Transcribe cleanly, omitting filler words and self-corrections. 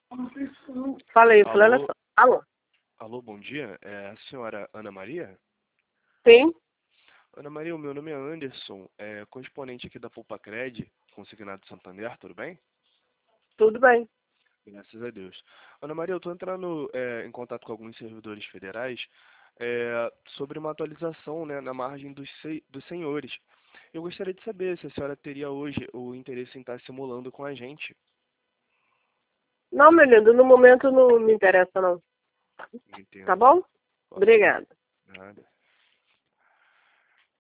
Falei, fulana. Alô, Alô? alô, bom dia. É a senhora Ana Maria? Sim? Ana Maria, o meu nome é Anderson, correspondente aqui da Poupacred, consignado Santander, tudo bem? Tudo bem. Graças a Deus. Ana Maria, eu estou entrando em contato com alguns servidores federais sobre uma atualização, né, na margem dos senhores. Eu gostaria de saber se a senhora teria hoje o interesse em estar simulando com a gente. Não, meu lindo, no momento não me interessa, não. Tá Entendo. bom? Posso? Obrigada. Nada.